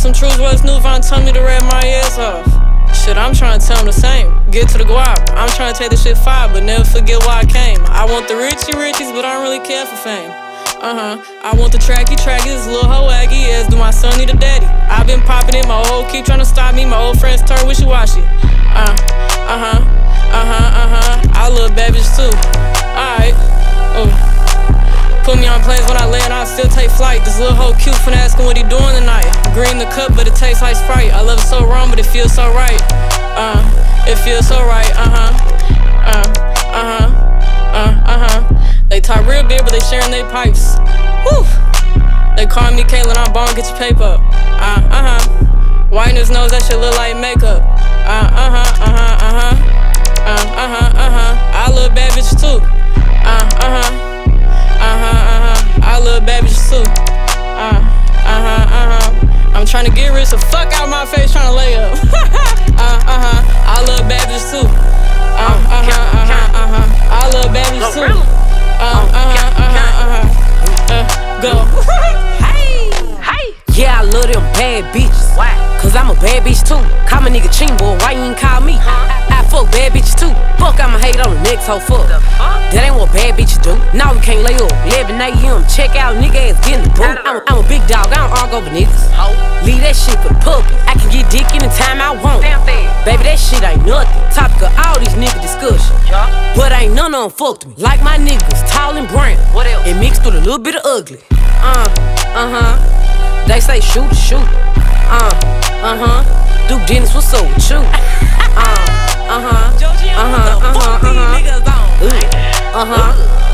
some truths, what's new, Von told me to read my ears off. Shit, I'm trying to tell him the same. Get to the guap, I'm trying to take this shit far, but never forget why I came. I want the richies, but I don't really care for fame. I want the tracky, this little hoe aggy ass. Do my son need a daddy? I've been popping it, my old keep trying to stop me. My old friends turn wishy-washy. I love bad bitch too. Alright, put me on planes when I land, I still take flight. This little hoe cute, finna asking what he doing tonight. Green the cup, but it tastes like Sprite. I love it so wrong, but it feels so right. It feels so right. They talk real big, but they sharing their pipes. Woo! They call me Caitlin, I'm born, get your paper up. Whiteness knows that shit look like makeup. I love bad bitches too. I love bad bitches too. I'm trying to get rich, so fuck out my face trying to lay up. I love bad bitches too. I love bad bitches too. Go. Yeah, I love them bad bitches. Why? Cause I'm a bad bitch too. Call my nigga Ching boy, why you ain't call me? I fuck bad bitches too. Fuck, I'ma hate on the next hoe fuck. That ain't what bad bitches do. Now we can't lay up. 11 AM, check out, nigga ass getting the boot. I'm a big dog, I don't argue over niggas. Leave that shit for the puppy. I can get dick anytime I want. Baby, that shit ain't nothing. Topic of all these nigga discussion. But ain't none of them fucked me. Like my niggas, tall and brown. What else? And mixed with a little bit of ugly. They say shoot to shoot. Duke Dennis, what's up with you? Georgie, what the fuck these niggas on?